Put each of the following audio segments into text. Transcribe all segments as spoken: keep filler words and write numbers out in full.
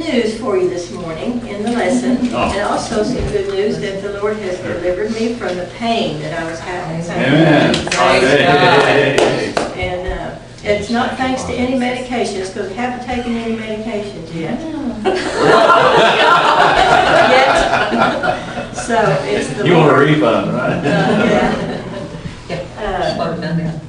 news for you this morning in the lesson, oh. and also some good news that the Lord has delivered me from the pain that I was having. Amen. Praise God. And uh, it's not thanks to any medications, because I haven't taken any medications yet. yet. So it's the You Lord. want a refund, right? Uh, yeah. Uh,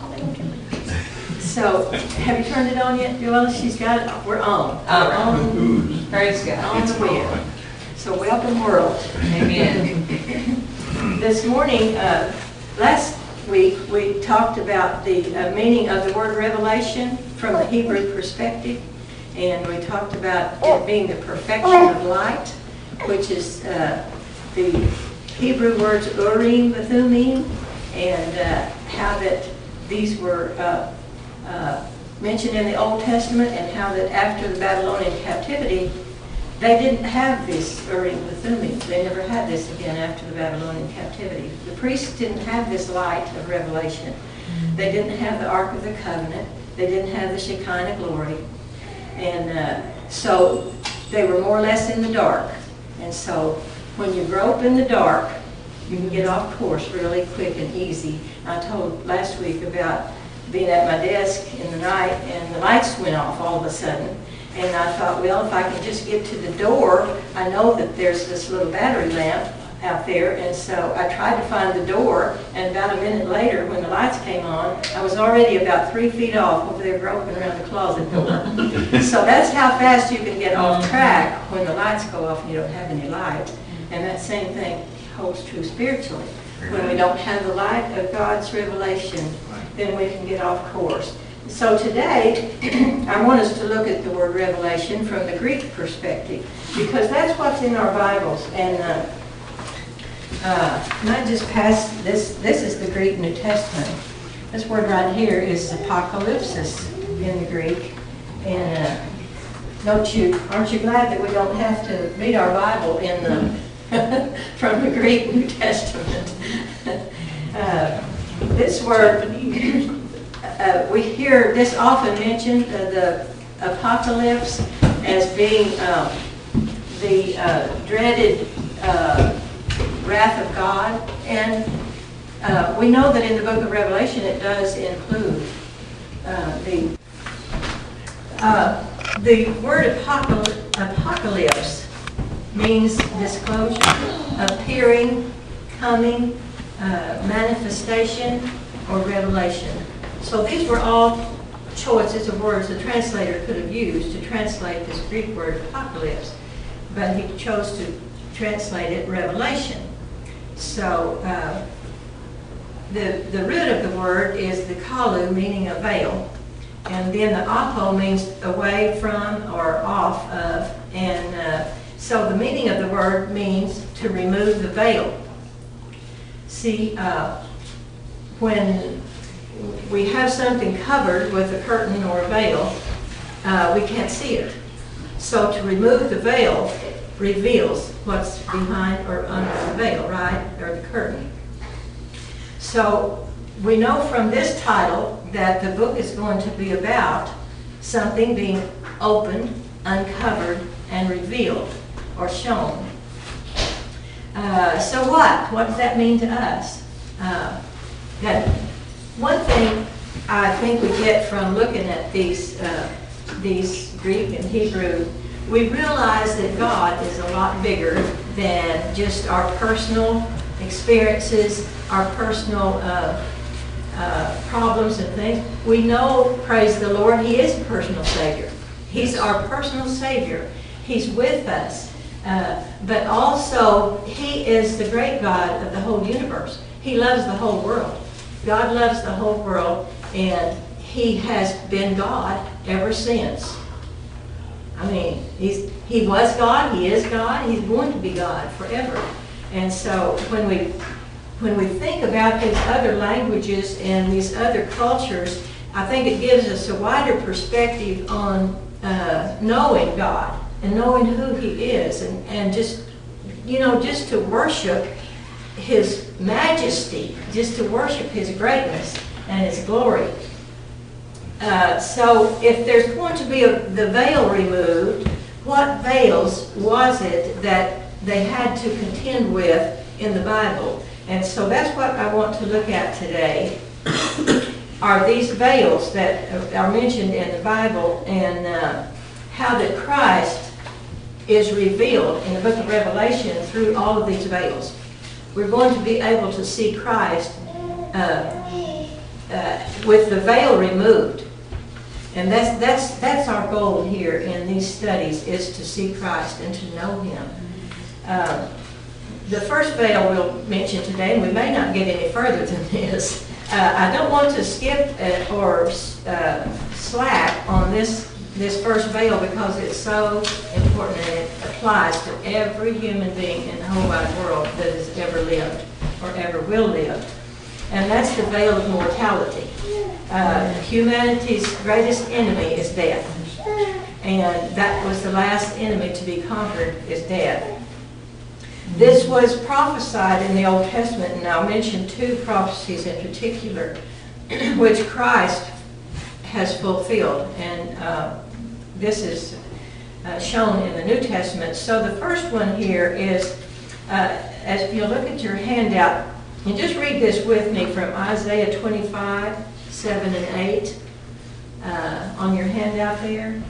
So, have you turned it on yet, Joella? She's got it. We're on. We're on. Praise God. On the wheel. So, welcome, world. Amen. This morning, uh, last week, we talked about the uh, meaning of the word revelation from the Hebrew perspective. And we talked about it being the perfection of light, which is uh, the Hebrew words Urim, Thummim, and uh, how that these were uh, Uh, mentioned in the Old Testament, and how that after the Babylonian captivity, they didn't have this Urim and Thummim. They never had this again after the Babylonian captivity. The priests didn't have this light of revelation. They didn't have the Ark of the Covenant. They didn't have the Shekinah glory. And uh, so they were more or less in the dark. And so when you grow up in the dark, you can get off course really quick and easy. I told last week about being at my desk in the night, and the lights went off all of a sudden. And I thought, well, if I can just get to the door, I know that there's this little battery lamp out there. And so I tried to find the door, and about a minute later, when the lights came on, I was already about three feet off over there groping around the closet door. So that's how fast you can get off track when the lights go off and you don't have any light. And that same thing holds true spiritually. When we don't have the light of God's revelation, then we can get off course. So today, I want us to look at the word revelation from the Greek perspective, because that's what's in our Bibles. And uh, uh, I just passed this. This is the Greek New Testament. This word right here is apocalypsis in the Greek. And uh, don't you? Aren't you glad that we don't have to read our Bible in the from the Greek New Testament? uh, This word, uh, we hear this often mentioned, uh, the apocalypse, as being uh, the uh, dreaded uh, wrath of God. And uh, we know that in the book of Revelation it does include uh, the, uh, the word apocalypse, apocalypse means disclosure, appearing, coming, Uh, manifestation, or revelation. So these were all choices of words the translator could have used to translate this Greek word apocalypse, but he chose to translate it revelation. So uh, the, the root of the word is the kalu, meaning a veil, and then the apo means away from or off of, and uh, so the meaning of the word means to remove the veil. See, uh, when we have something covered with a curtain or a veil, uh, we can't see it. So to remove the veil reveals what's behind or under the veil, right, or the curtain. So we know from this title that the book is going to be about something being opened, uncovered, and revealed, or shown. Uh, so what? What does that mean to us? Uh, that one thing I think we get from looking at these uh, these Greek and Hebrew, we realize that God is a lot bigger than just our personal experiences, our personal uh, uh, problems and things. We know, praise the Lord, He is a personal Savior. He's our personal Savior. He's with us. Uh, but also, He is the great God of the whole universe. He loves the whole world. God loves the whole world, and He has been God ever since. I mean, he's, He was God, He is God, He's going to be God forever. And so when we, when we think about these other languages and these other cultures, I think it gives us a wider perspective on uh, knowing God and knowing who He is, and, and just, you know, just to worship His majesty, just to worship His greatness and His glory. Uh, so if there's going to be a, the veil removed, what veils was it that they had to contend with in the Bible? And so that's what I want to look at today, are these veils that are mentioned in the Bible, and uh, how that Christ is revealed in the book of Revelation through all of these veils. We're going to be able to see Christ uh, uh, with the veil removed. And that's, that's, that's our goal here in these studies, is to see Christ and to know Him. Uh, the first veil we'll mention today, and we may not get any further than this. Uh, I don't want to skip uh, or uh, slack on this, this first veil, because it's so important and it applies to every human being in the whole wide world that has ever lived or ever will live. And that's the veil of mortality. Uh, humanity's greatest enemy is death. And that was the last enemy to be conquered, is death. This was prophesied in the Old Testament, and I'll mention two prophecies in particular, which Christ has fulfilled. And uh, this is uh, shown in the New Testament. So the first one here is, uh, as you look at your handout, and just read this with me from Isaiah twenty-five, seven and eight, uh, on your handout there.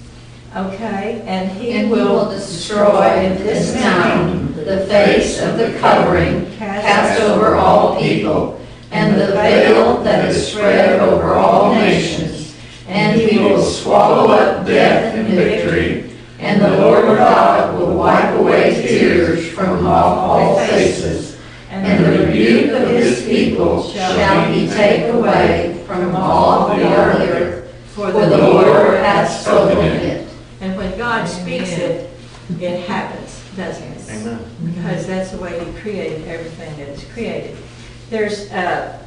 Okay, and he, and will, he will destroy in this mountain the face of the covering cast over all people, and the veil that is spread over all nations. And he will swallow up death in victory, and the Lord God will wipe away tears from off all faces. And the rebuke of his people shall he take away from all the earth, for the Lord hath spoken it. And when God speaks it, it happens, doesn't it? Amen. Because that's the way He created everything that is created. There's a,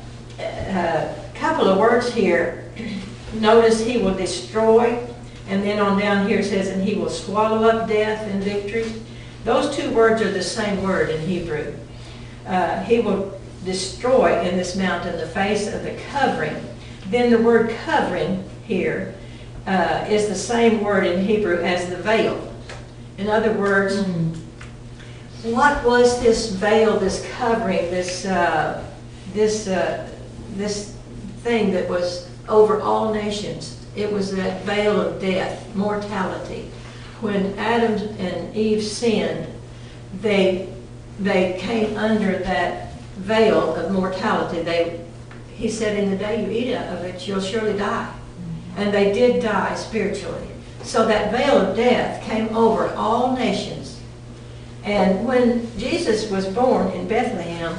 a couple of words here. Notice He will destroy, and then on down here it says, and He will swallow up death in victory. Those two words are the same word in Hebrew. Uh, he will destroy in this mountain the face of the covering. Then the word covering here uh, is the same word in Hebrew as the veil. In other words, mm. what was this veil, this covering, this uh, this uh, this thing that was over all nations? It was that veil of death, mortality. When Adam and Eve sinned, they they came under that veil of mortality. They, he said, in the day you eat of it, you'll surely die. And they did die spiritually. So that veil of death came over all nations. And when Jesus was born in Bethlehem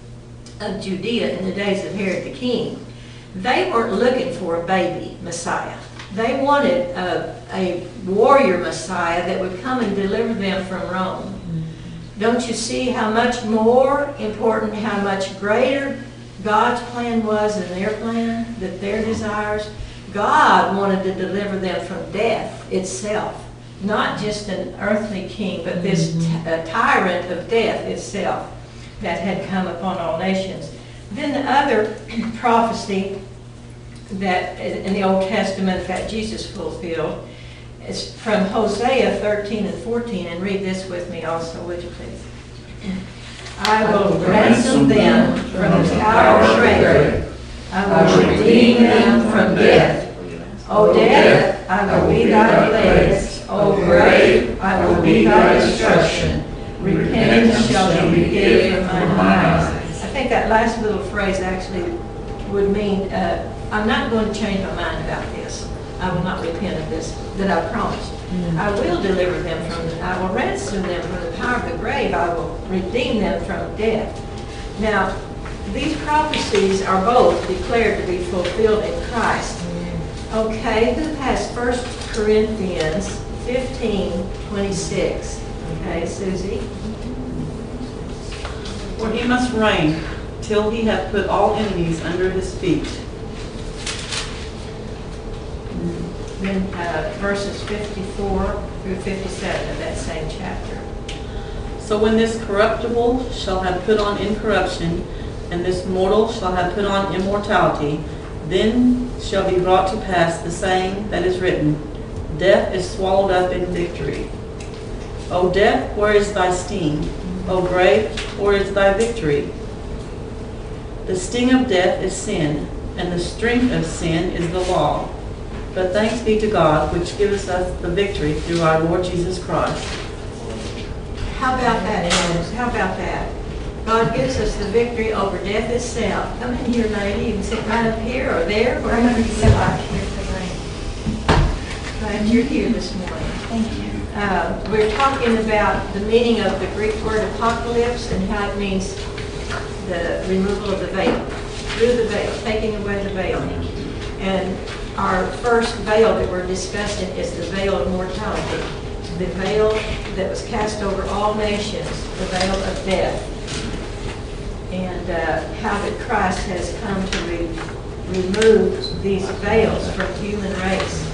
of Judea in the days of Herod the king, they weren't looking for a baby Messiah. They wanted a, a warrior Messiah that would come and deliver them from Rome. Don't you see how much more important, how much greater God's plan was than their plan, that their desires? God wanted to deliver them from death itself, not just an earthly king, but this t- a tyrant of death itself that had come upon all nations. Then the other prophecy that in the Old Testament that Jesus fulfilled is from Hosea thirteen and fourteen, and read this with me also, would you please? I will ransom them from the power of grave. I will redeem them from death. O death, I will be thy plagues. O grave, I will be thy destruction. Repentance shall be hid from mine eyes. I think that last little phrase actually would mean, uh, I'm not going to change my mind about this. I will not repent of this, that I promised. Mm-hmm. I will deliver them from, the, I will ransom them from the power of the grave. I will redeem them from death. Now, these prophecies are both declared to be fulfilled in Christ. Mm-hmm. Okay, who has First Corinthians fifteen twenty-six? Okay, Susie. For he must reign till he hath put all enemies under his feet. Then uh, verses fifty-four through fifty-seven of that same chapter. So when this corruptible shall have put on incorruption, and this mortal shall have put on immortality, then shall be brought to pass the saying that is written, Death is swallowed up in victory. O death, where is thy sting? O grave, where is thy victory? The sting of death is sin, and the strength of sin is the law. But thanks be to God, which giveth us the victory through our Lord Jesus Christ. How about that, Alice? How about that? God gives us the victory over death itself. Come in here, lady. You can sit right up here or there, wherever you sit right here today. Glad you're here this morning. Thank you. Uh, we're talking about the meaning of the Greek word apocalypse and how it means the removal of the veil, through the veil, taking away the veil. And our first veil that we're discussing is the veil of mortality, the veil that was cast over all nations, the veil of death, and uh, how that Christ has come to re remove these veils from the human race.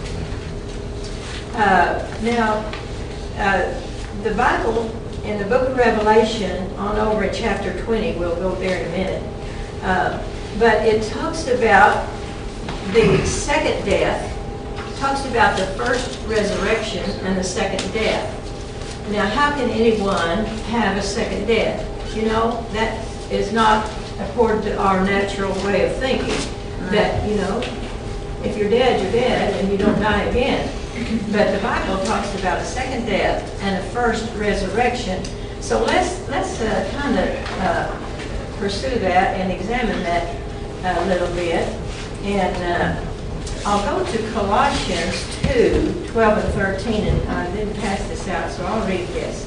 Uh, now, uh, the Bible in the book of Revelation, on over in chapter twenty, we'll go there in a minute, uh, but it talks about the second death, talks about the first resurrection and the second death. Now, how can anyone have a second death? You know, that is not according to our natural way of thinking. That, you know, if you're dead, you're dead, and you don't die again. But the Bible talks about a second death and a first resurrection. So let's let's uh, kind of uh, pursue that and examine that a little bit. And uh, I'll go to Colossians two, twelve and thirteen, and I didn't pass this out, so I'll read this.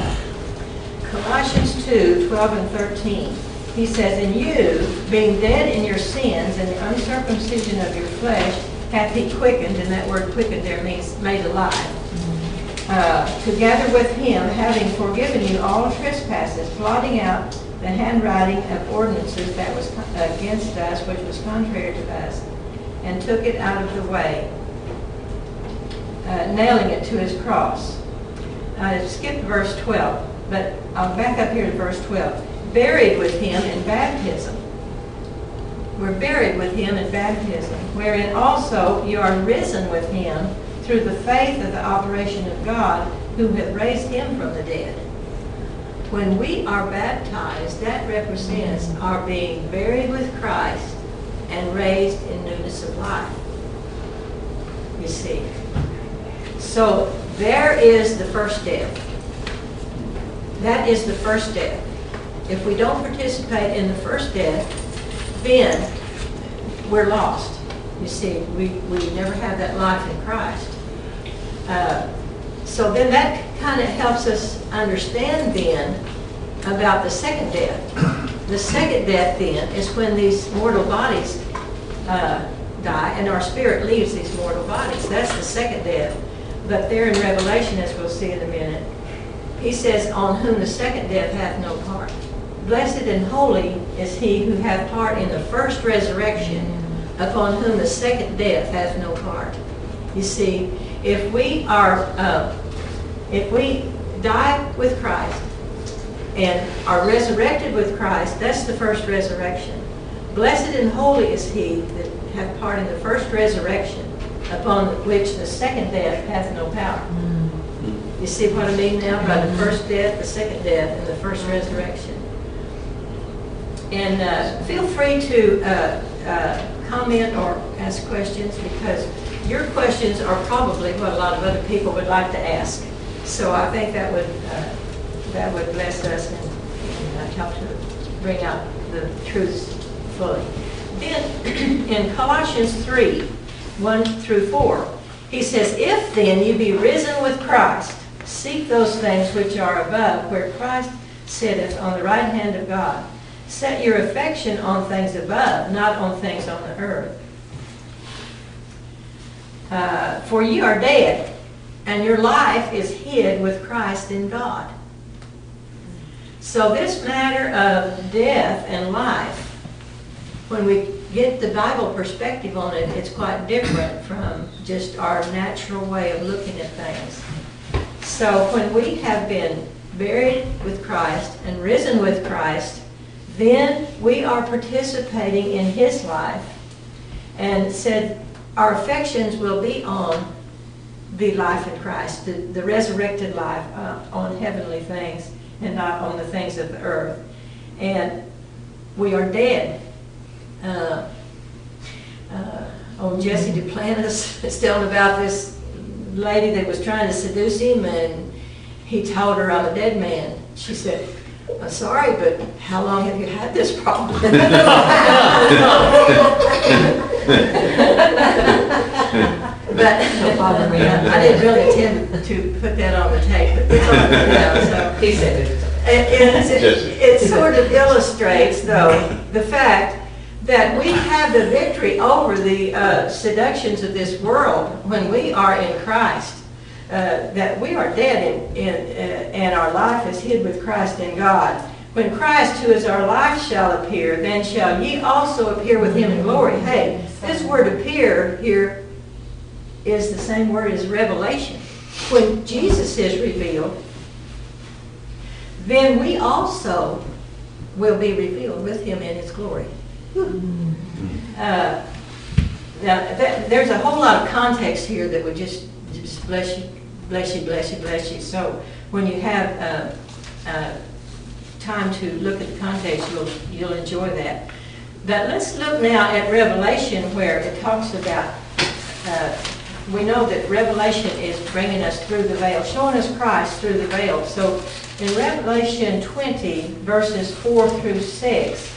Colossians two, twelve and thirteen. He says, "And you, being dead in your sins and the uncircumcision of your flesh, hath he quickened," and that word quickened there means made alive, uh, "together with him, having forgiven you all trespasses, blotting out the handwriting of ordinances that was against us, which was contrary to us, and took it out of the way, uh, nailing it to his cross." I skipped verse twelve, but I'll back up here to verse twelve. "Buried with him in baptism." We're buried with him in baptism, "wherein also you are risen with him through the faith of the operation of God, who hath raised him from the dead." When we are baptized, that represents our being buried with Christ and raised in newness of life. You see. So there is the first death. That is the first death. If we don't participate in the first death, then we're lost. You see, we, we never have that life in Christ. Uh, so then that kind of helps us understand then about the second death. The second death then is when these mortal bodies uh, die and our spirit leaves these mortal bodies. That's the second death. But there in Revelation, as we'll see in a minute, he says, "On whom the second death hath no part. Blessed and holy is he who hath part in the first resurrection, upon whom the second death hath no part." You see, if we are, uh, if we die with Christ and are resurrected with Christ, that's the first resurrection. Blessed and holy is he that hath part in the first resurrection, upon which the second death hath no power. You see what I mean now by the first death, the second death, and the first resurrection. And uh, feel free to uh, uh, comment or ask questions, because your questions are probably what a lot of other people would like to ask. So I think that would uh, that would bless us and, and uh, help to bring out the truths fully. Then in Colossians three, one through four, he says, "If then you be risen with Christ, seek those things which are above, where Christ sitteth on the right hand of God. Set your affection on things above, not on things on the earth. Uh, for ye are dead, and your life is hid with Christ in God." So this matter of death and life, when we get the Bible perspective on it, it's quite different from just our natural way of looking at things. So when we have been buried with Christ and risen with Christ, then we are participating in his life, and said our affections will be on the life in Christ, the, the resurrected life uh, on heavenly things and not on the things of the earth. And we are dead. Uh, uh, oh, Jesse Duplantis is telling about this lady that was trying to seduce him, and he told her, "I'm a dead man." She said, "I'm sorry, but how long have you had this problem?" But I didn't really intend to put that on the tape. But, you know, so He said it. it, it, it, it sort of illustrates, though, the fact that we have the victory over the uh, seductions of this world when we are in Christ. Uh, that we are dead in, in, uh, and our life is hid with Christ in God. When Christ, who is our life, shall appear, then shall ye also appear with him in glory. Hey, this word appear here is the same word as revelation. When Jesus is revealed, then we also will be revealed with him in his glory. Uh, now, that, there's a whole lot of context here that would just, just bless you, bless you, bless you, bless you. So when you have uh, uh, time to look at the context, you'll, you'll enjoy that. But let's look now at Revelation, where it talks about, uh, we know that Revelation is bringing us through the veil, showing us Christ through the veil. So in Revelation twenty, verses four through six,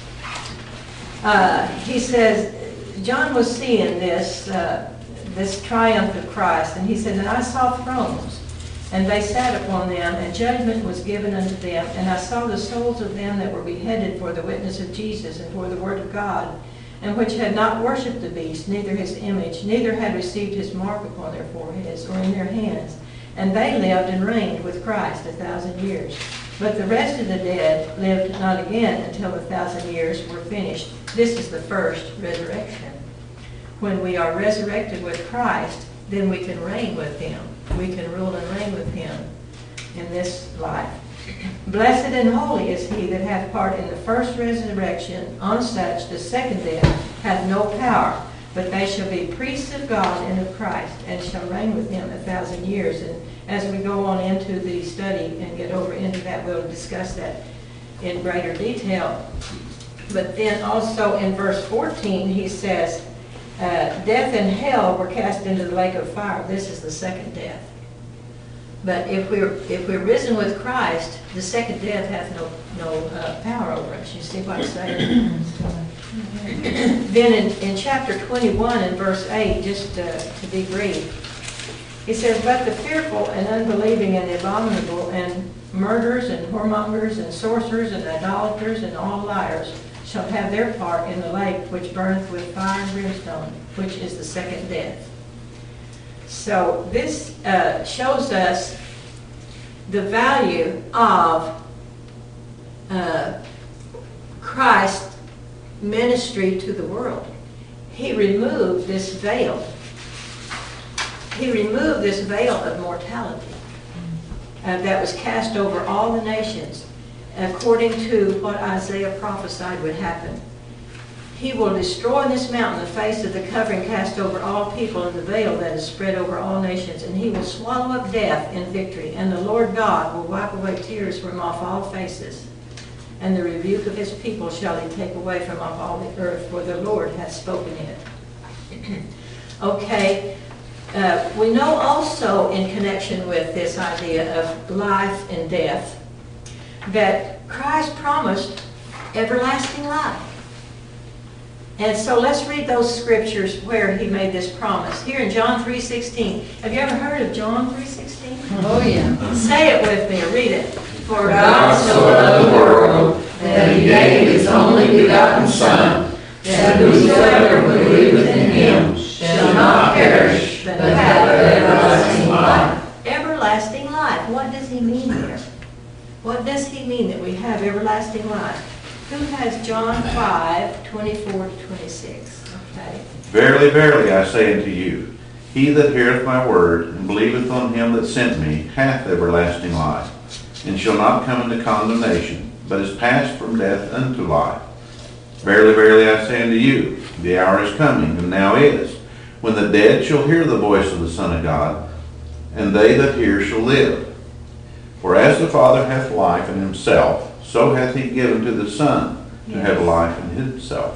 uh, he says, John was seeing this, uh, this triumph of Christ, and he said, "And I saw thrones, and they sat upon them, and judgment was given unto them. And I saw the souls of them that were beheaded for the witness of Jesus and for the word of God, and which had not worshipped the beast, neither his image, neither had received his mark upon their foreheads or in their hands. And they lived and reigned with Christ a thousand years. But the rest of the dead lived not again until the thousand years were finished." This is the first resurrection. When we are resurrected with Christ, then we can reign with him. We can rule and reign with him in this life. "Blessed and holy is he that hath part in the first resurrection. On such the second death hath no power, but they shall be priests of God and of Christ, and shall reign with him a thousand years." And as we go on into the study and get over into that, we'll discuss that in greater detail. But then also in verse fourteen, he says, uh, "Death and hell were cast into the lake of fire." This is the second death. But if we're if we're risen with Christ, the second death hath no no uh, power over us. You see what I'm saying? Then in, in chapter twenty-one and verse eight, just uh, to be brief, he says, "But the fearful and unbelieving and abominable and murderers and whoremongers and sorcerers and idolaters and all liars shall have their part in the lake which burneth with fire and brimstone, which is the second death." So this uh, shows us the value of uh, Christ's ministry to the world. He removed this veil. He removed this veil of mortality uh, that was cast over all the nations, according to what Isaiah prophesied would happen. "He will destroy in this mountain the face of the covering cast over all people, and the veil that is spread over all nations. And he will swallow up death in victory. And the Lord God will wipe away tears from off all faces. And the rebuke of his people shall he take away from off all the earth, for the Lord hath spoken it." Okay, uh, we know also in connection with this idea of life and death that Christ promised everlasting life. And so let's read those scriptures where he made this promise. Here in John three sixteen. Have you ever heard of John three sixteen? Oh, yeah. Say it with me. Read it. "For God so loved the world, that he gave his only begotten Son, that whosoever believeth in him shall not perish, but have everlasting life." Everlasting life. What does he mean here? What does he mean that we have everlasting life? Who has John five, twenty-four to twenty-six? Okay. "Verily, verily, I say unto you, he that heareth my word, and believeth on him that sent me, hath everlasting life, and shall not come into condemnation, but is passed from death unto life. Verily, verily, I say unto you, the hour is coming, and now is, when the dead shall hear the voice of the Son of God, and they that hear shall live. For as the Father hath life in himself, so hath he given to the Son to Yes. have life in himself.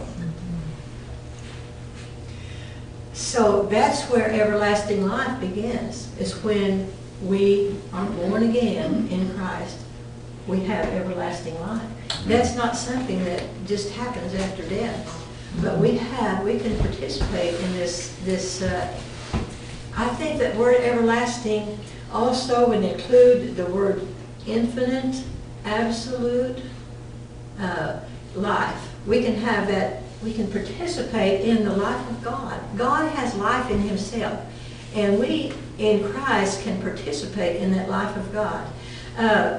So that's where everlasting life begins, is when we are born again in Christ. We have everlasting life. That's not something that just happens after death. But we have, we can participate in this, this uh, I think that word everlasting also would include the word infinite, absolute uh, life. We can have that, we can participate in the life of God. God has life in himself. And we, in Christ, can participate in that life of God. Uh,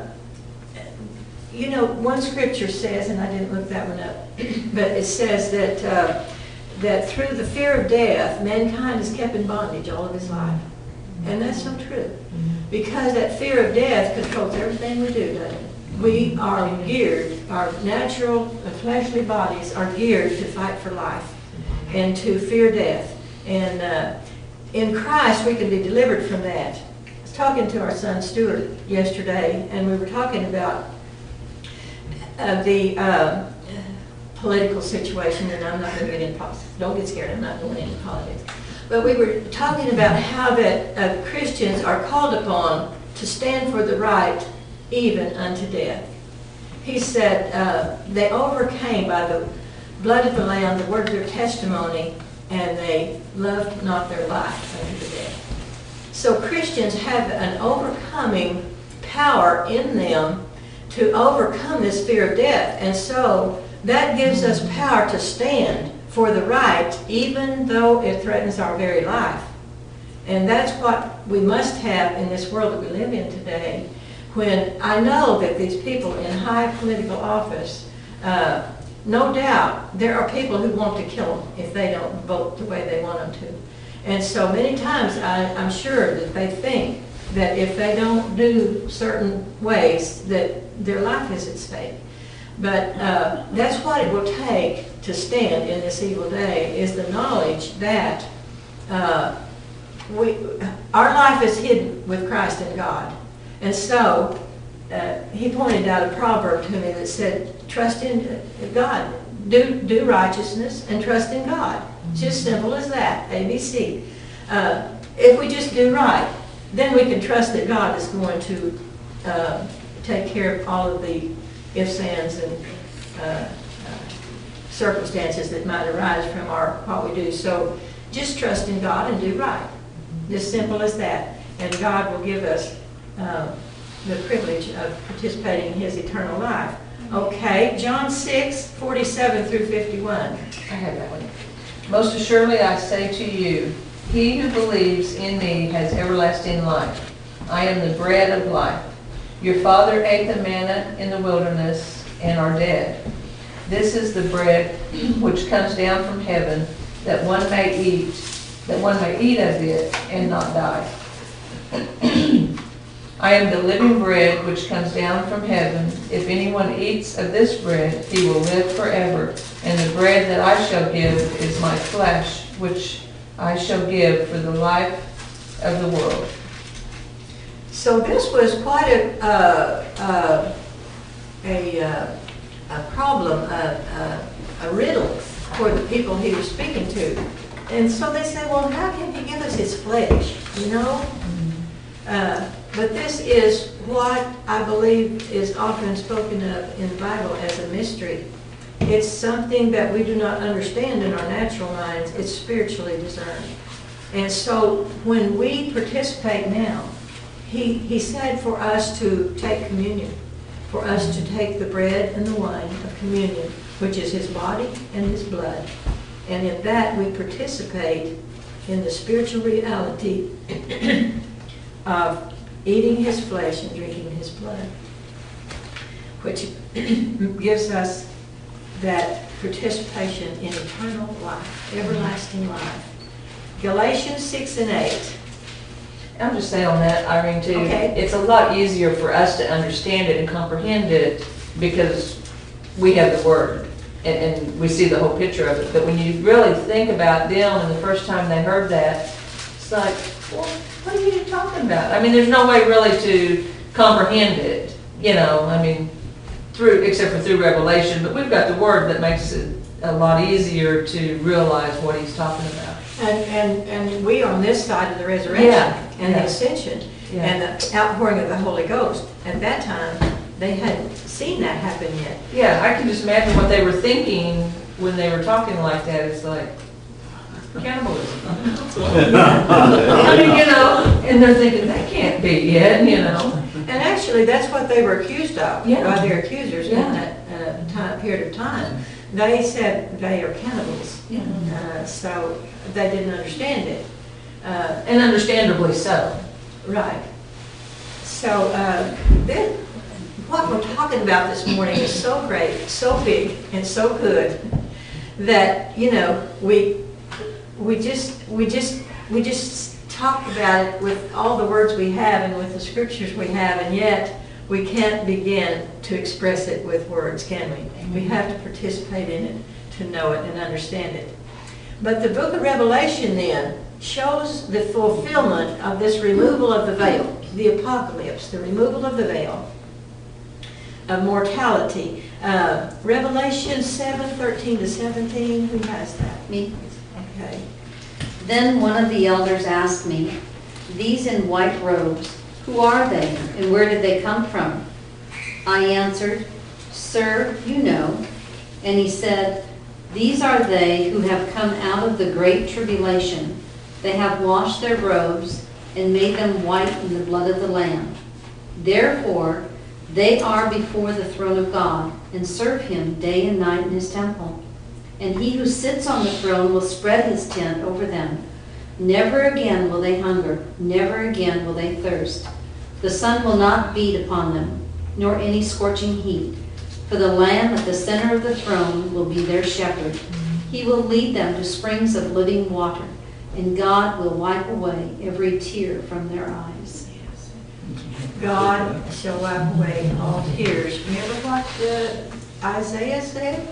you know, one scripture says, and I didn't look that one up, but it says that uh, that through the fear of death, mankind is kept in bondage all of his life. And that's so true. Because that fear of death controls everything we do, doesn't it? We are geared, our natural, fleshly bodies are geared to fight for life and to fear death. And uh, in Christ, we can be delivered from that. I was talking to our son Stuart yesterday, and we were talking about uh, the uh, political situation, and I'm not going to get into politics. Don't get scared, I'm not going into politics. But we were talking about how that uh, Christians are called upon to stand for the right even unto death. He said uh, they overcame by the blood of the Lamb, the word of their testimony, and they loved not their life unto the death. So Christians have an overcoming power in them to overcome this fear of death. And so that gives us power to stand for the right, even though it threatens our very life. And that's what we must have in this world that we live in today. When I know that these people in high political office, uh, no doubt there are people who want to kill them if they don't vote the way they want them to. And so many times I, I'm sure that they think that if they don't do certain ways that their life is at stake. But uh, that's what it will take to stand in this evil day, is the knowledge that uh, we, our life is hidden with Christ in God. And so uh, he pointed out a proverb to me that said, trust in God. Do, do righteousness and trust in God. It's just simple as that, A B C. Uh, if we just do right, then we can trust that God is going to uh, take care of all of the ifs, ands, and uh, uh, circumstances that might arise from our what we do. So just trust in God and do right. Just simple as that. And God will give us uh, the privilege of participating in his eternal life. Okay, John six, forty-seven through fifty-one. I have that one. Most assuredly I say to you, he who believes in me has everlasting life. I am the bread of life. Your father ate the manna in the wilderness and are dead. This is the bread which comes down from heaven, that one may eat, that one may eat of it and not die. I am the living bread which comes down from heaven. If anyone eats of this bread, he will live forever. And the bread that I shall give is my flesh, which I shall give for the life of the world. So this was quite a uh, uh, a, uh, a problem, a, a, a riddle for the people he was speaking to. And so they said, well, how can he give us his flesh, you know? Uh, but this is what I believe is often spoken of in the Bible as a mystery. It's something that we do not understand in our natural minds. It's spiritually discerned. And so when we participate now, he, he said for us to take communion, for us to take the bread and the wine of communion, which is his body and his blood. And in that we participate in the spiritual reality of eating his flesh and drinking his blood, which gives us that participation in eternal life, everlasting life. Galatians six and eight. I'm just saying on that, Irene, too, Okay. it's a lot easier for us to understand it and comprehend it because we have the Word and, and we see the whole picture of it. But when you really think about them and the first time they heard that, it's like, well, what are you talking about? I mean, there's no way really to comprehend it, you know, I mean, through, except for through revelation, but we've got the word that makes it a lot easier to realize what he's talking about. And, and, and we are on this side of the resurrection Yeah, and yeah. the ascension Yeah. and the outpouring of the Holy Ghost. At that time, they hadn't seen that happen yet. Yeah, I can just imagine what they were thinking when they were talking like that. It's like cannibalism. I mean, you know, and they're thinking that can't be yet, you know. And actually, that's what they were accused of Yeah. by their accusers in Yeah. that uh, time, period of time. They said they are cannibals, Yeah. uh, so they didn't understand it. Uh, And understandably so. Right. So uh, then, what we're talking about this morning is so great, so big, and so good that, you know, we we just we just we just talk about it with all the words we have and with the scriptures we have, and yet we can't begin to express it with words, can we? We have to participate in it to know it and understand it. But the book of Revelation then shows the fulfillment of this removal of the veil, the apocalypse, the removal of the veil of mortality. Uh, Revelation seven, thirteen to seventeen, who has that? Me. Okay. Then one of the elders asked me, "These in white robes, who are they, and where did they come from?" I answered, "Sir, you know." And he said, "These are they who have come out of the great tribulation. They have washed their robes and made them white in the blood of the Lamb. Therefore, they are before the throne of God and serve him day and night in his temple. And he who sits on the throne will spread his tent over them. Never again will they hunger, never again will they thirst. The sun will not beat upon them, nor any scorching heat. For the Lamb at the center of the throne will be their shepherd. He will lead them to springs of living water, and God will wipe away every tear from their eyes." God shall wipe away all tears. Remember what uh, Isaiah said?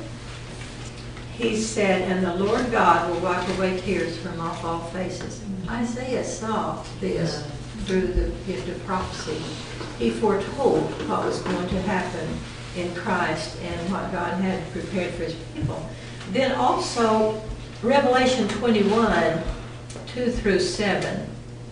He said, "And the Lord God will wipe away tears from off all faces." Isaiah saw this through the gift of prophecy. He foretold what was going to happen in Christ and what God had prepared for his people. Then also, Revelation twenty-one, two through seven.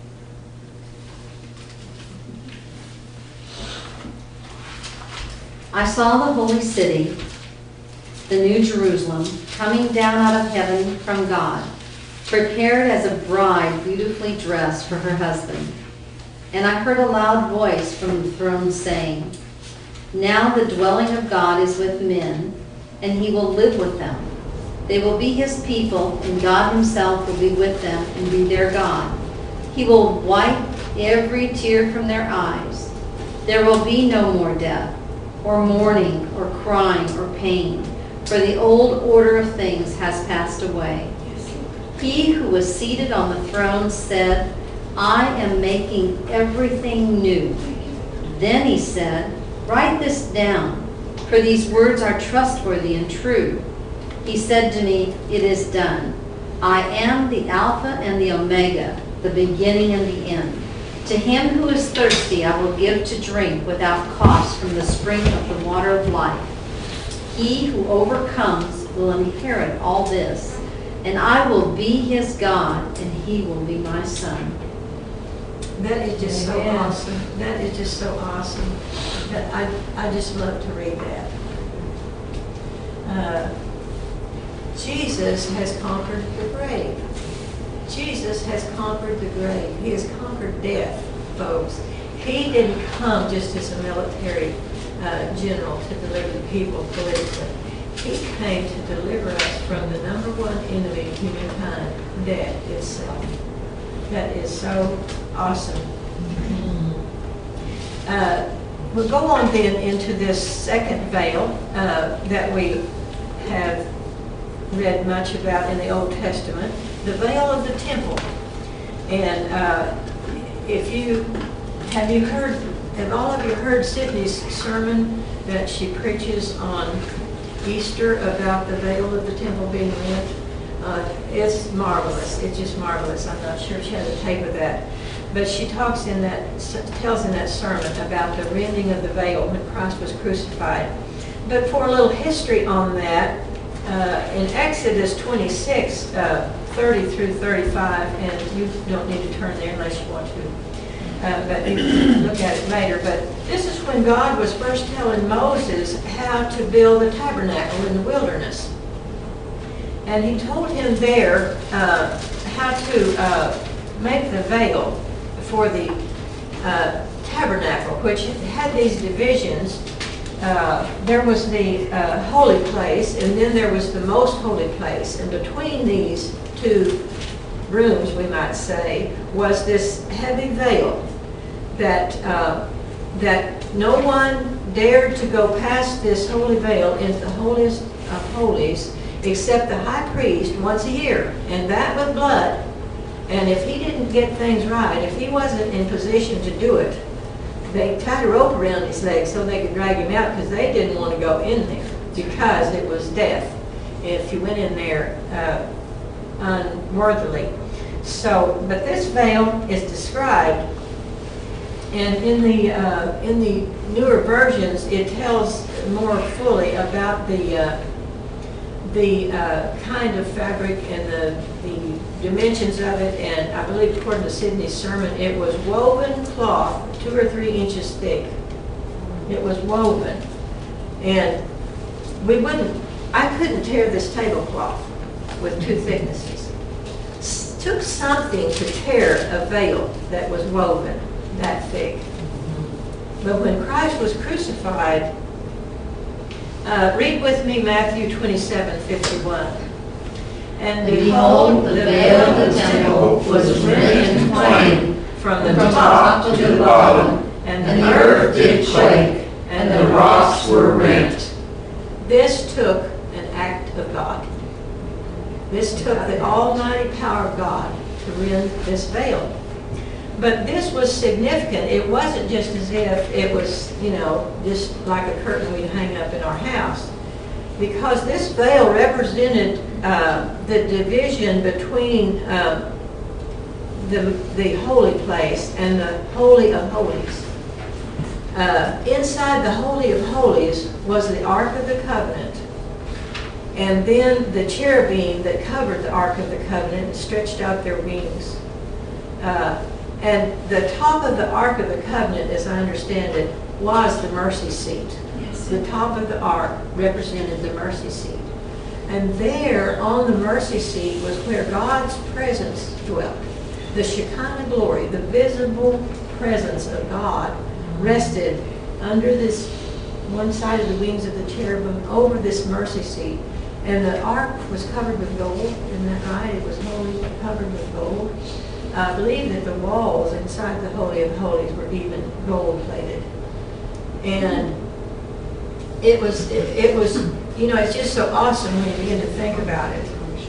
I saw the holy city, the new Jerusalem, coming down out of heaven from God, prepared as a bride beautifully dressed for her husband. And I heard a loud voice from the throne saying, "Now the dwelling of God is with men, and he will live with them. They will be his people, and God himself will be with them and be their God. He will wipe every tear from their eyes. There will be no more death, or mourning, or crying, or pain, for the old order of things has passed away." He who was seated on the throne said, "I am making everything new." Then he said, "Write this down, for these words are trustworthy and true." He said to me, "It is done. I am the Alpha and the Omega, the beginning and the end. To him who is thirsty I will give to drink without cost from the spring of the water of life. He who overcomes will inherit all this, and I will be his God, and he will be my son." That is just so Amen. awesome. That is just so awesome. That I, I just love to read that. Uh, Jesus has conquered the grave. Jesus has conquered the grave. He has conquered death, folks. He didn't come just as a military uh, general to deliver the people politically. He came to deliver us from the number one enemy of humankind, death itself. That is so awesome. Uh, we'll go on then into this second veil uh, that we have read much about in the Old Testament, the veil of the temple. And uh, if you, have you heard, have all of you heard Sydney's sermon that she preaches on Easter about the veil of the temple being rent? Uh, it's marvelous. It's just marvelous. I'm not sure she has a tape of that. But she talks in that, tells in that sermon about the rending of the veil when Christ was crucified. But for a little history on that, uh, in Exodus twenty-six, uh, thirty through thirty-five, and you don't need to turn there unless you want to, uh, but you can look at it later. But this is when God was first telling Moses how to build the tabernacle in the wilderness. And he told him there uh, how to uh, make the veil for the uh, tabernacle, which had these divisions. Uh, there was the uh, holy place, and then there was the most holy place. And between these two rooms, we might say, was this heavy veil that uh, that no one dared to go past this holy veil into the holiest of holies except the high priest once a year, and that with blood. And if he didn't get things right, if he wasn't in position to do it, they tied a rope around his legs so they could drag him out, because they didn't want to go in there because it was death if you went in there uh, unworthily. So, but this veil is described, and in the uh, in the newer versions, it tells more fully about the uh, the uh, kind of fabric and the the dimensions of it. And I believe, according to Sidney's sermon, it was woven cloth two or three inches thick. It was woven, and we wouldn't. I couldn't tear this tablecloth with two thicknesses. S- took something to tear a veil that was woven that thick. But when Christ was crucified, uh, read with me Matthew twenty-seven fifty-one. And behold, the veil of the temple was rent in twain from the from top top to the bottom, and and the earth did quake, and the rocks were rent. This took an act of God. This took the almighty power of God to rend this veil. But this was significant. It wasn't just as if it was, you know, just like a curtain we'd hang up in our house. Because this veil represented uh, the division between uh, the, the holy place and the Holy of Holies. Uh, inside the Holy of Holies was the Ark of the Covenant, and then the cherubim that covered the Ark of the Covenant stretched out their wings. Uh, and the top of the Ark of the Covenant, as I understand it, was the mercy seat. Yes. The top of the Ark represented the mercy seat. And there on the mercy seat was where God's presence dwelt. The Shekinah glory, the visible presence of God, rested under this one side of the wings of the cherubim over this mercy seat. And the ark was covered with gold. Isn't that right? It was wholly covered with gold. I believe that the walls inside the Holy of Holies were even gold-plated. And it was, it, it was, you know, it's just so awesome when you begin to think about it.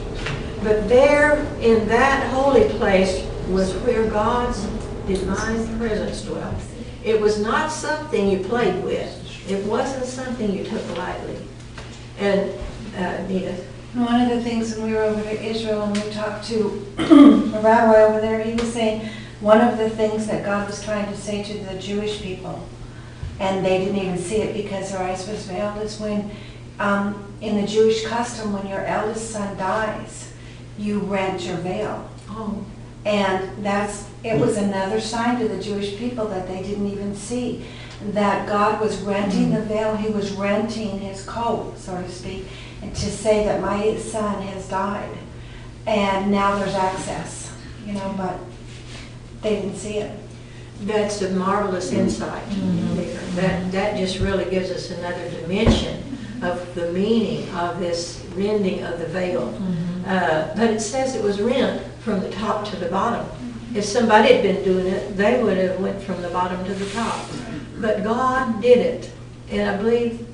But there in that holy place was where God's divine presence dwelt. It was not something you played with. It wasn't something you took lightly. And, uh, Nita? One of the things when we were over to Israel and we talked to a rabbi over there, he was saying one of the things that God was trying to say to the Jewish people, and they didn't even see it because their eyes was veiled, is when um, in the Jewish custom, when your eldest son dies, you rent your veil. Oh. And that's, it was another sign to the Jewish people that they didn't even see, that God was renting the veil. He was renting his coat, so to speak, and to say that my son has died. And now there's access, you know, but they didn't see it. That's a marvelous insight mm-hmm. there. That, that just really gives us another dimension of the meaning of this rending of the veil. Mm-hmm. Uh, but it says it was rent from the top to the bottom. If somebody had been doing it, they would have went from the bottom to the top. But God did it. And I believe,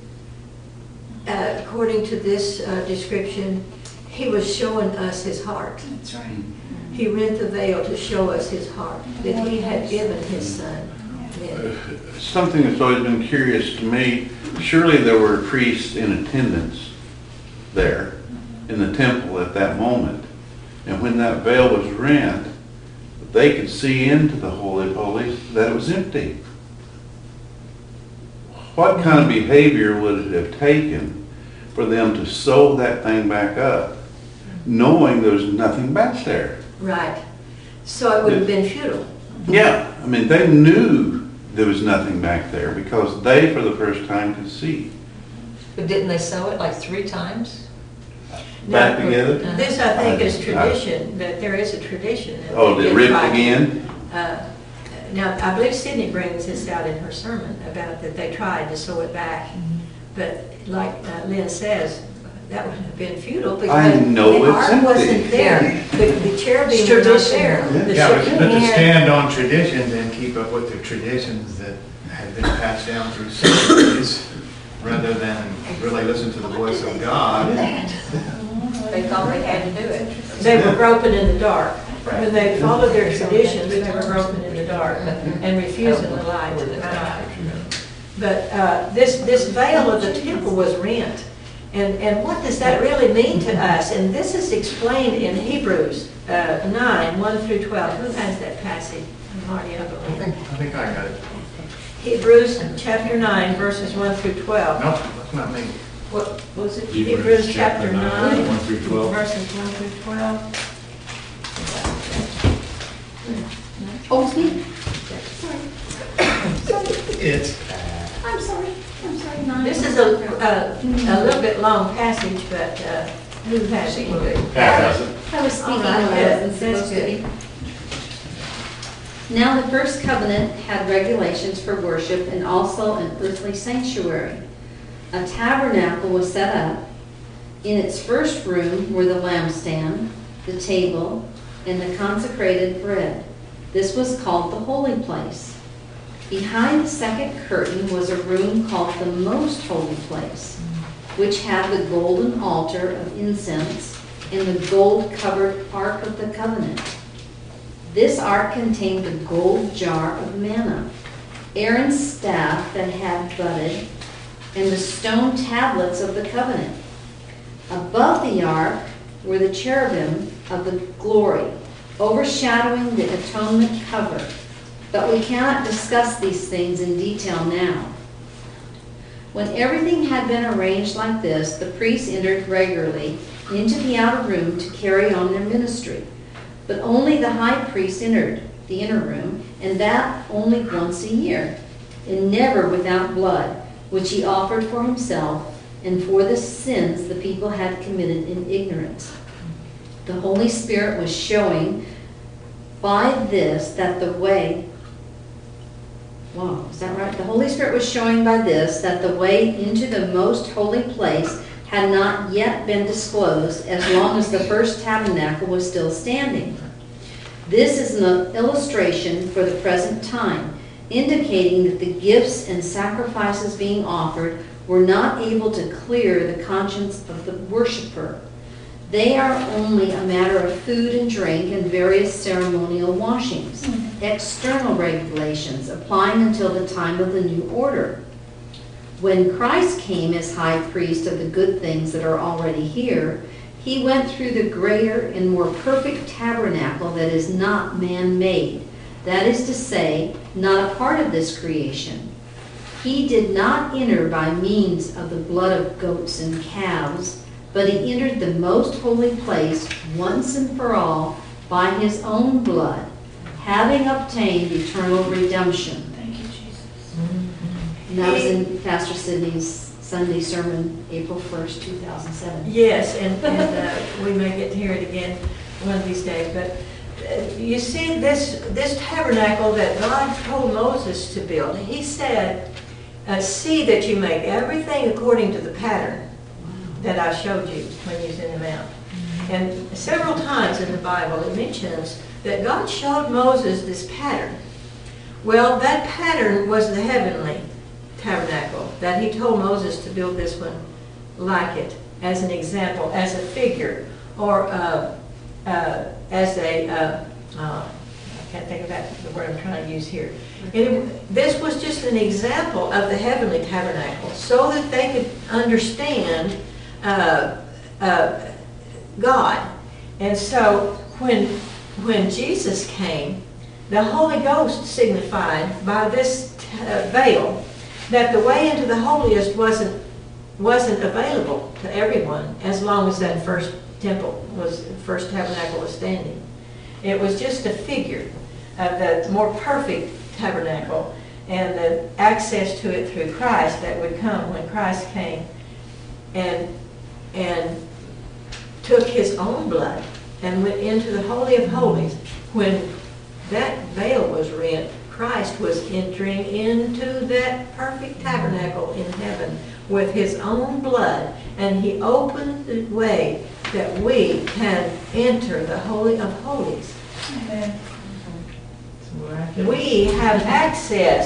uh, according to this uh, description, he was showing us his heart. That's right. He rent the veil to show us his heart, that he had given his son. Yeah. Something that's always been curious to me, surely there were priests in attendance there. in the temple at that moment. And when that veil was rent, they could see into the Holy of Holies that it was empty. What kind of behavior would it have taken for them to sew that thing back up, knowing there was nothing back there? Right. So it would have been futile. Yeah, I mean, they knew there was nothing back there because they, for the first time, could see. But didn't they sew it like three times? Back Now, together? This, I think, is I- tradition, that there is a tradition. that Oh, they they did ripped try- again? Uh, Now, I believe Sydney brings this out in her sermon about that they tried to sew it back. But like uh, Lynn says, that would have been futile because I know the it's ark empty. wasn't there. The the cherubim It's were not tradition. there. The Yeah, but, but to Shekinah- stand on traditions and keep up with the traditions that have been passed down through centuries, rather than really listen to the voice of God. They thought they had to do it. They were groping in the dark. When they followed their traditions, they were groping in the dark and refusing the light of God. But uh, this, this veil of the temple was rent. And, and what does that really mean to us? And this is explained in Hebrews uh, nine, one through twelve. Who has that passage? Marty, I I believe. think, I think I got it. Hebrews chapter nine, verses one through twelve. No, that's not me. What was it? Hebrews Hebrews chapter chapter nine, nine, one through twelve. verses one through twelve. Oh, it's me? It's, I'm sorry, I'm sorry. Nine. This is a, a, a little bit long passage, but uh, who has it? Pat has it. I was speaking All when right, I good. wasn't That's supposed to be. Now the first covenant had regulations for worship and also an earthly sanctuary. A tabernacle was set up. In its first room were the lampstand, the table, and the consecrated bread. This was called the holy place. Behind the second curtain was a room called the most holy place, which had the golden altar of incense and the gold-covered ark of the covenant. This ark contained the gold jar of manna, Aaron's staff that had budded, and the stone tablets of the covenant. Above the ark were the cherubim of the glory, overshadowing the atonement cover. But we cannot discuss these things in detail now. When everything had been arranged like this, the priests entered regularly into the outer room to carry on their ministry. But only the high priest entered the inner room, and that only once a year, and never without blood, which he offered for himself and for the sins the people had committed in ignorance. The Holy Spirit was showing by this that the way, wow, is that right? The Holy Spirit was showing by this that the way into the most holy place had not yet been disclosed as long as the first tabernacle was still standing. This is an illustration for the present time, indicating that the gifts and sacrifices being offered were not able to clear the conscience of the worshiper. They are only a matter of food and drink and various ceremonial washings, external regulations applying until the time of the new order. When Christ came as high priest of the good things that are already here, he went through the greater and more perfect tabernacle that is not man-made, that is to say, not a part of this creation. He did not enter by means of the blood of goats and calves, but he entered the most holy place once and for all by his own blood, having obtained eternal redemption. Thank you, Jesus. And that was in Pastor Sidney's Sunday sermon, April first, two thousand seven. Yes, and, and uh, we may get to hear it again one of these days. But uh, you see, this, this tabernacle that God told Moses to build, he said, uh, see that you make everything according to the pattern that I showed you when you was in the mount. And several times in the Bible it mentions that God showed Moses this pattern. Well, that pattern was the heavenly tabernacle that he told Moses to build this one like it, as an example, as a figure, or uh, uh, as a, uh, uh, I can't think of that, the word I'm trying to use here. It, this was just an example of the heavenly tabernacle so that they could understand uh, uh, God. And so when, when Jesus came, the Holy Ghost signified by this uh, veil that the way into the holiest wasn't, wasn't available to everyone as long as that first temple was, the first tabernacle was standing. It was just a figure of the more perfect tabernacle and the access to it through Christ that would come when Christ came and, and took his own blood and went into the Holy of Holies. When that veil was rent, Christ was entering into that perfect tabernacle in heaven with his own blood, and he opened the way that we can enter the Holy of Holies. Amen. We have access.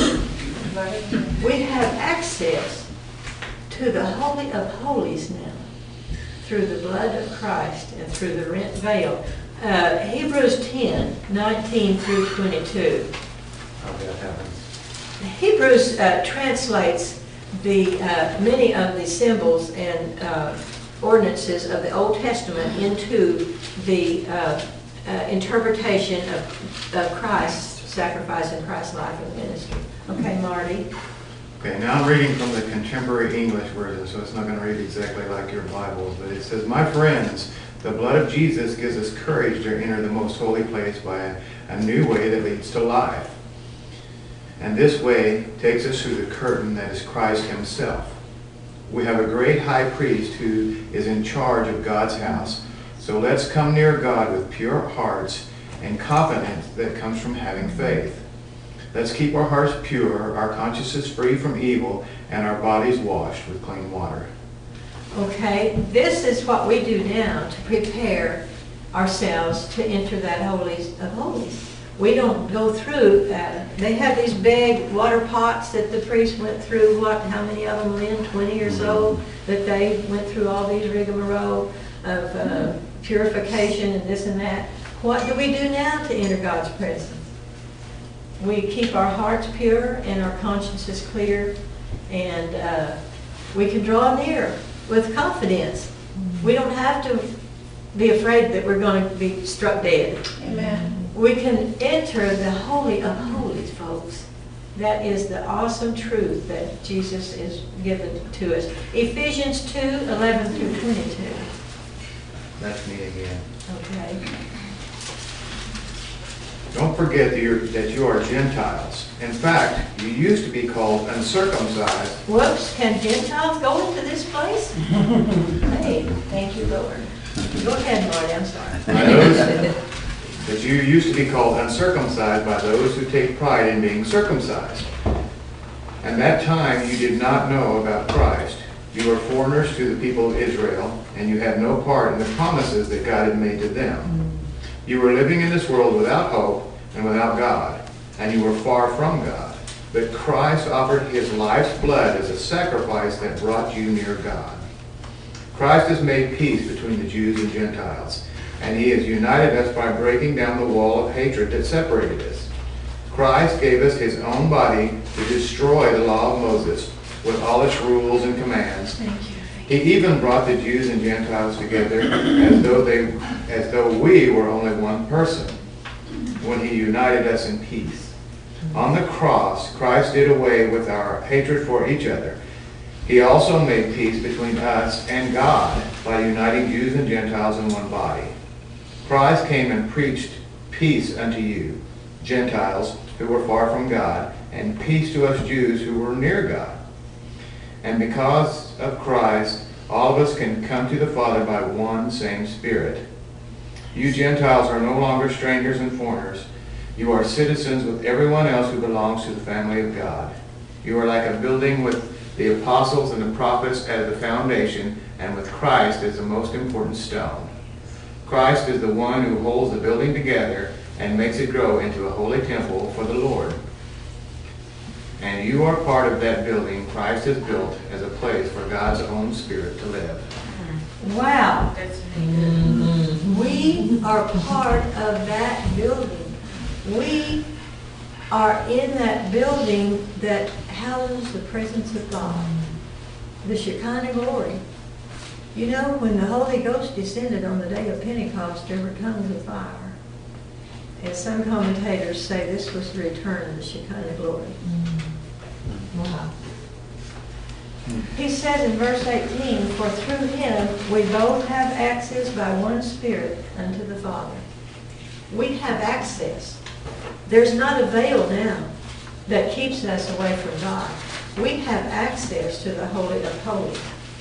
We have access to the Holy of Holies now through the blood of Christ and through the rent veil. Uh, Hebrews ten, nineteen through twenty-two. How that happens. Hebrews uh, translates the uh, many of the symbols and uh, ordinances of the Old Testament into the uh, uh, interpretation of, of Christ's sacrifice and Christ's life and ministry. Okay, Marty. Okay, now I'm reading from the Contemporary English Version, so it's not going to read exactly like your Bibles, but it says, "My friends, the blood of Jesus gives us courage to enter the most holy place by a, a new way that leads to life. And this way takes us through the curtain that is Christ himself. We have a great high priest who is in charge of God's house, so let's come near God with pure hearts and confidence that comes from having faith. Let's keep our hearts pure, our consciences free from evil, and our bodies washed with clean water." Okay, this is what we do now to prepare ourselves to enter that holies of holies. We don't go through, uh, they have these big water pots that the priest went through, what, how many of them, Lynn, twenty or so, that they went through all these rigmarole of uh, purification and this and that. What do we do now to enter God's presence? We keep our hearts pure and our consciences clear, and uh, we can draw near with confidence. We don't have to be afraid that we're going to be struck dead. Amen. We can enter the Holy of Holies, folks. That is the awesome truth that Jesus is given to us. Ephesians two, eleven through twenty-two. That's me again. Okay. "Don't forget that, you're, that you are Gentiles. In fact, you used to be called uncircumcised." Whoops, can Gentiles go into this place? Hey, thank you, Lord. Go ahead, Marty, I'm sorry. By those, that you used to be called uncircumcised by those who take pride in being circumcised. And that time you did not know about Christ. You were foreigners to the people of Israel, and you had no part in the promises that God had made to them. You were living in this world without hope and without God, and you were far from God. But Christ offered his life's blood as a sacrifice that brought you near God. Christ has made peace between the Jews and Gentiles, and he has united us by breaking down the wall of hatred that separated us. Christ gave us his own body to destroy the law of Moses with all its rules and commands. Thank you. He even brought the Jews and Gentiles together as though they, as though we were only one person, when he united us in peace. On the cross, Christ did away with our hatred for each other. He also made peace between us and God by uniting Jews and Gentiles in one body. Christ came and preached peace unto you, Gentiles who were far from God, and peace to us Jews who were near God. And because of Christ, all of us can come to the Father by one same Spirit. You Gentiles are no longer strangers and foreigners. You are citizens with everyone else who belongs to the family of God. You are like a building with the apostles and the prophets as the foundation, and with Christ as the most important stone. Christ is the one who holds the building together and makes it grow into a holy temple for the Lord. And you are part of that building Christ has built as a place for God's own Spirit to live. Wow. We are part of that building. We are in that building that houses the presence of God, the Shekinah glory. You know, when the Holy Ghost descended on the day of Pentecost, there were tongues of fire. And some commentators say this was the return of the Shekinah glory. Wow. He says in verse eighteen, for through him we both have access by one Spirit unto the Father. We have access. There's not a veil now that keeps us away from God. We have access to the Holy of Holies.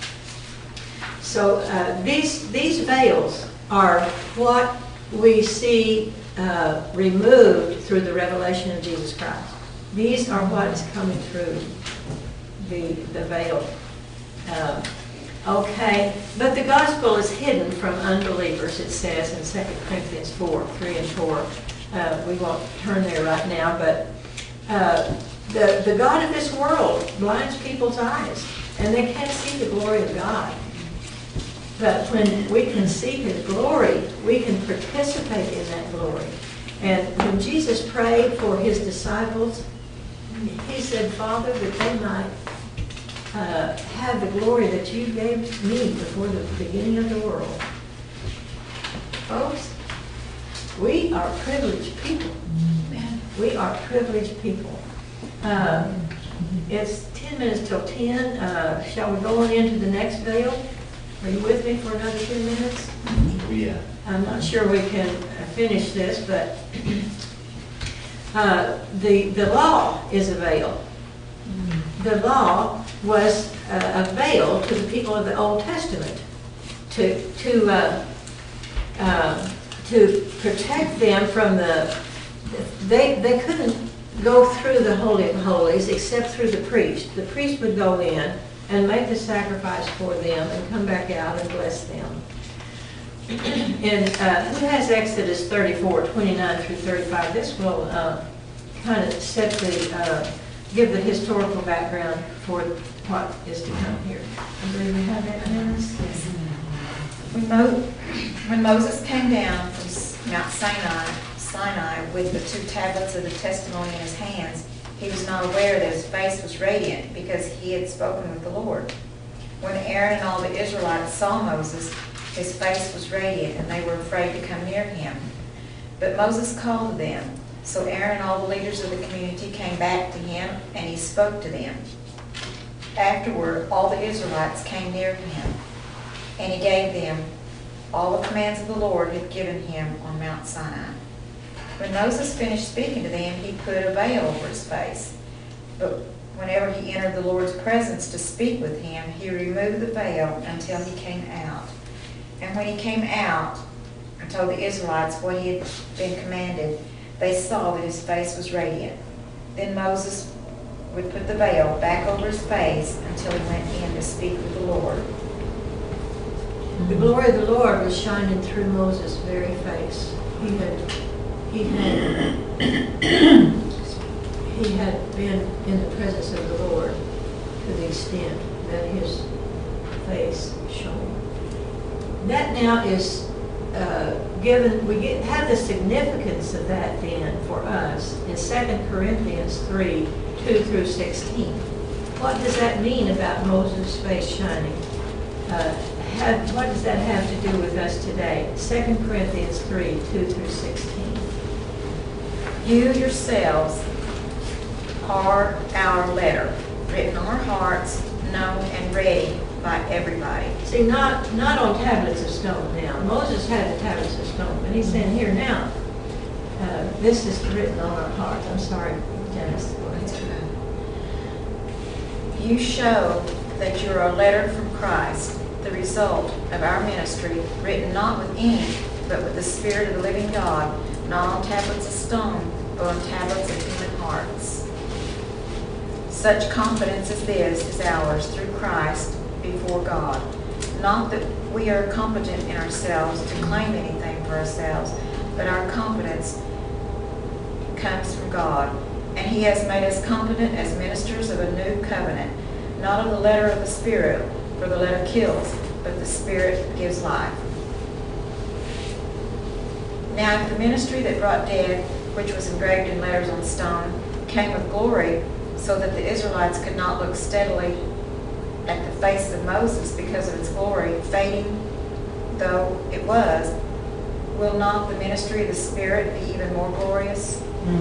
So uh, these, these veils are what we see uh, removed through the revelation of Jesus Christ. These are what's coming through the, the veil. Uh, okay, but the gospel is hidden from unbelievers, it says in Second Corinthians four, three and four. Uh, we won't turn there right now, but uh, the, the God of this world blinds people's eyes, and they can't see the glory of God. But when we can see his glory, we can participate in that glory. And when Jesus prayed for his disciples, he said, Father, that they might uh, have the glory that you gave me before the beginning of the world. Folks, we are privileged people. We are privileged people. Uh, it's ten minutes till ten. Uh, shall we go on into the next veil? Are you with me for another ten minutes? Yeah. I'm not sure we can finish this, but uh, the, the law is a veil. The law was uh, a veil to the people of the Old Testament to, to, uh, uh, to protect them from the, they, they couldn't go through the Holy of Holies except through the priest. The priest would go in and make the sacrifice for them and come back out and bless them. And uh, who has Exodus thirty-four, twenty-nine through thirty-five? This will uh, kind of set the, uh, give the historical background for what is to come here. I believe we have that, Dennis? When, Mo- when Moses came down from Mount Sinai, Sinai with the two tablets of the testimony in his hands, he was not aware that his face was radiant because he had spoken with the Lord. When Aaron and all the Israelites saw Moses, his face was radiant, and they were afraid to come near him. But Moses called to them. So Aaron and all the leaders of the community came back to him, and he spoke to them. Afterward, all the Israelites came near him, and he gave them all the commands of the Lord had given him on Mount Sinai. When Moses finished speaking to them, he put a veil over his face. But whenever he entered the Lord's presence to speak with him, he removed the veil until he came out. And when he came out and told the Israelites what he had been commanded, they saw that his face was radiant. Then Moses would put the veil back over his face until he went in to speak with the Lord. The glory of the Lord was shining through Moses' very face. He had, he had, he had been in the presence of the Lord to the extent that his face shone. That now is uh, given, we get, have the significance of that then for us in Second Corinthians three, two through sixteen. What does that mean about Moses' face shining? Uh, have, what does that have to do with us today? Second Corinthians three, two through sixteen. You yourselves are our letter, written on our hearts, known and read by everybody. See, not, not on tablets of stone now. Moses had the tablets of stone, but he's saying here now, uh, this is written on our hearts. I'm sorry, Dennis. Go ahead. You show that you are a letter from Christ, the result of our ministry, written not with ink, but with the Spirit of the living God, not on tablets of stone, but on tablets of human hearts. Such confidence as this is ours through Christ before God. Not that we are competent in ourselves to claim anything for ourselves, but our competence comes from God. And he has made us competent as ministers of a new covenant, not of the letter of the Spirit, for the letter kills, but the Spirit gives life. Now if the ministry that brought death, which was engraved in letters on stone, came with glory, so that the Israelites could not look steadily at the face of Moses because of its glory, fading though it was, will not the ministry of the Spirit be even more glorious?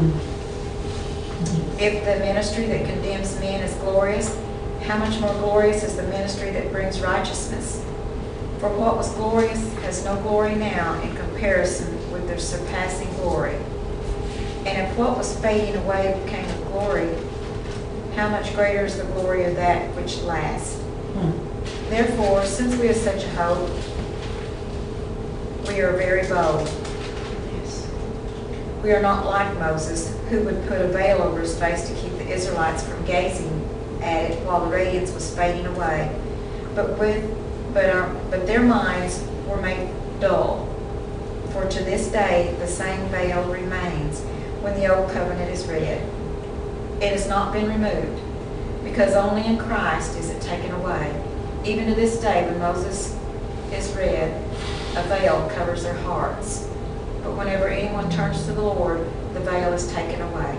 If the ministry that condemns men is glorious, how much more glorious is the ministry that brings righteousness? For what was glorious has no glory now in comparison with their surpassing glory. And if what was fading away became of glory, how much greater is the glory of that which lasts? Hmm. Therefore, since we have such a hope, we are very bold. Yes. We are not like Moses, who would put a veil over his face to keep the Israelites from gazing at it while the radiance was fading away. But with but our but their minds were made dull. For to this day the same veil remains when the old covenant is read. It has not been removed, because only in Christ is it taken away. Even to this day, when Moses is read, a veil covers their hearts. But whenever anyone turns to the Lord, the veil is taken away.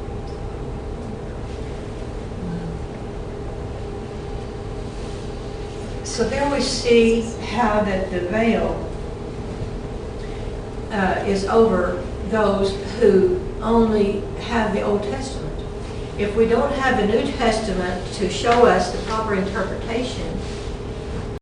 So there we see how that the veil uh, is over those who only have the Old Testament. If we don't have the New Testament to show us the proper interpretation,